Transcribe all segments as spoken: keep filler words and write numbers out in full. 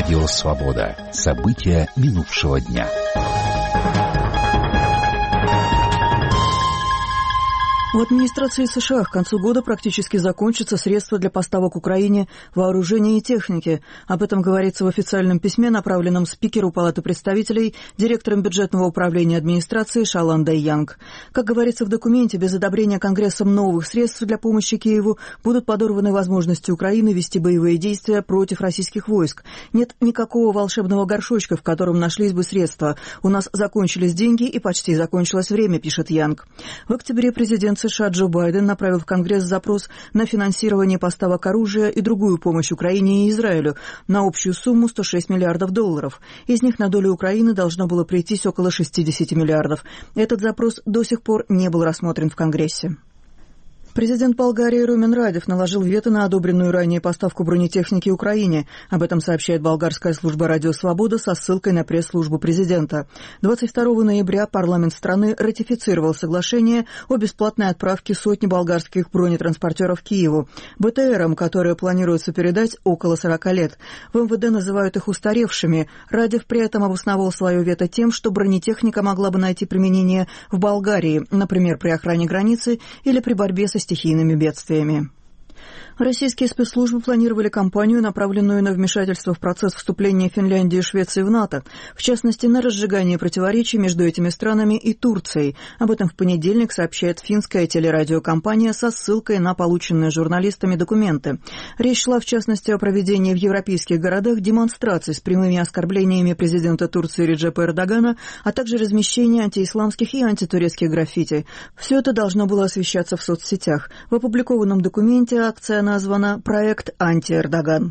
Радио «Свобода». События минувшего дня. В администрации США к концу года практически закончатся средства для поставок Украине вооружения и техники. Об этом говорится в официальном письме, направленном спикеру Палаты представителей, директором бюджетного управления администрации Шаландой Янг. Как говорится в документе, без одобрения Конгрессом новых средств для помощи Киеву будут подорваны возможности Украины вести боевые действия против российских войск. Нет никакого волшебного горшочка, в котором нашлись бы средства. У нас закончились деньги и почти закончилось время, пишет Янг. В октябре президент США Джо Байден направил в Конгресс запрос на финансирование поставок оружия и другую помощь Украине и Израилю на общую сумму сто шесть миллиардов долларов. Из них на долю Украины должно было прийтись около шестьдесят миллиардов. Этот запрос до сих пор не был рассмотрен в Конгрессе. Президент Болгарии Румен Радев наложил вето на одобренную ранее поставку бронетехники Украине. Об этом сообщает болгарская служба «Радио Свобода» со ссылкой на пресс-службу президента. двадцать второго ноября парламент страны ратифицировал соглашение о бесплатной отправке сотни болгарских бронетранспортеров Киеву. БТРам, которые планируется передать, около сорока лет. В эм вэ дэ называют их устаревшими. Радев при этом обосновал свое вето тем, что бронетехника могла бы найти применение в Болгарии, например, при охране границы или при борьбе со стихийными бедствиями. Российские спецслужбы планировали кампанию, направленную на вмешательство в процесс вступления Финляндии и Швеции в НАТО, в частности, на разжигание противоречий между этими странами и Турцией. Об этом в понедельник сообщает финская телерадиокомпания со ссылкой на полученные журналистами документы. Речь шла, в частности, о проведении в европейских городах демонстраций с прямыми оскорблениями президента Турции Реджепа Эрдогана, а также размещение антиисламских и антитурецких граффити. Все это должно было освещаться в соцсетях. В опубликованном документе акция названа «Проект Анти-Эрдоган».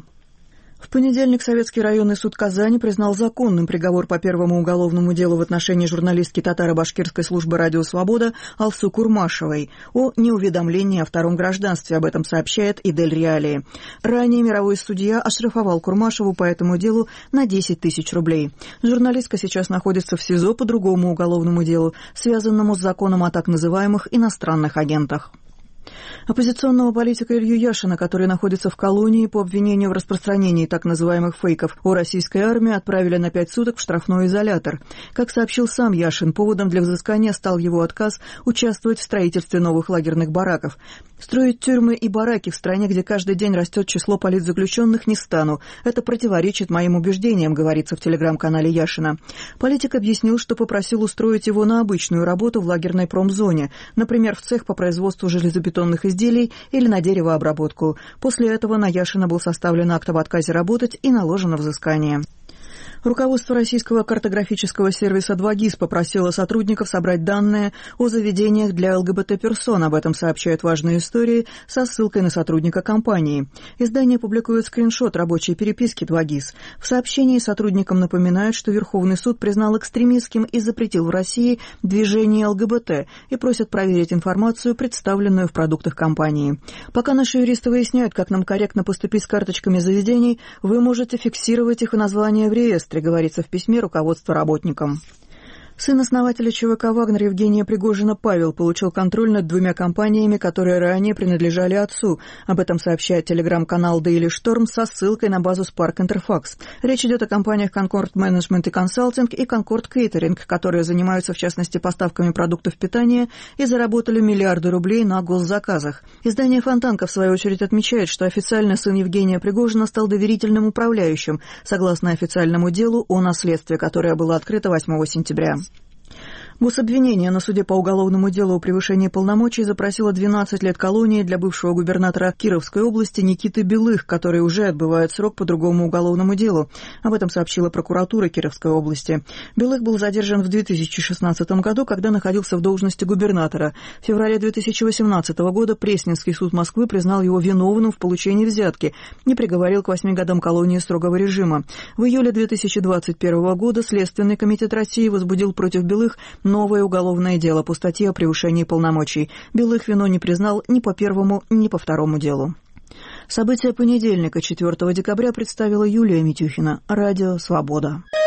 В понедельник Советский районный суд Казани признал законным приговор по первому уголовному делу в отношении журналистки татаро-башкирской службы «Радио Свобода» Алсу Курмашевой о неуведомлении о втором гражданстве. Об этом сообщает Идель Реалии. Ранее мировой судья оштрафовал Курмашеву по этому делу на десять тысяч рублей. Журналистка сейчас находится в СИЗО по другому уголовному делу, связанному с законом о так называемых иностранных агентах. Оппозиционного политика Илью Яшина, который находится в колонии по обвинению в распространении так называемых фейков о российской армии, отправили на пять суток в штрафной изолятор. Как сообщил сам Яшин, поводом для взыскания стал его отказ участвовать в строительстве новых лагерных бараков. «Строить тюрьмы и бараки в стране, где каждый день растет число политзаключенных, не стану. Это противоречит моим убеждениям», говорится в телеграм-канале Яшина. Политик объяснил, что попросил устроить его на обычную работу в лагерной промзоне, например, в цех по производству железобетонных изделий или на деревообработку. После этого на Яшина был составлен акт об отказе работать и наложено взыскание. Руководство российского картографического сервиса два ГИС попросило сотрудников собрать данные о заведениях для ЛГБТ-персон. Об этом сообщают «Важные истории» со ссылкой на сотрудника компании. Издание публикует скриншот рабочей переписки два ГИС. В сообщении сотрудникам напоминают, что Верховный суд признал экстремистским и запретил в России движение ЛГБТ и просят проверить информацию, представленную в продуктах компании. Пока наши юристы выясняют, как нам корректно поступить с карточками заведений, вы можете фиксировать их название в реестре, говорится в письме руководства работникам. Сын основателя ЧВК «Вагнер» Евгения Пригожина Павел получил контроль над двумя компаниями, которые ранее принадлежали отцу. Об этом сообщает телеграм-канал Daily Storm со ссылкой на базу Spark Interfax. Речь идет о компаниях Concord Management и Consulting и Concord Catering, которые занимаются, в частности, поставками продуктов питания и заработали миллиарды рублей на госзаказах. Издание «Фонтанка», в свою очередь, отмечает, что официально сын Евгения Пригожина стал доверительным управляющим, согласно официальному делу о наследстве, которое было открыто восьмого сентября. Гособвинение на суде по уголовному делу о превышении полномочий запросило двенадцать лет колонии для бывшего губернатора Кировской области Никиты Белых, который уже отбывает срок по другому уголовному делу. Об этом сообщила прокуратура Кировской области. Белых был задержан в две тысячи шестнадцатом году, когда находился в должности губернатора. В феврале две тысячи восемнадцатого года Пресненский суд Москвы признал его виновным в получении взятки и приговорил к восьми годам колонии строгого режима. В июле две тысячи двадцать первого года Следственный комитет России возбудил против Белых новое уголовное дело по статье о превышении полномочий. Белых вину не признал ни по первому, ни по второму делу. События понедельника, четвёртого декабря, представила Юлия Митюхина. Радио «Свобода».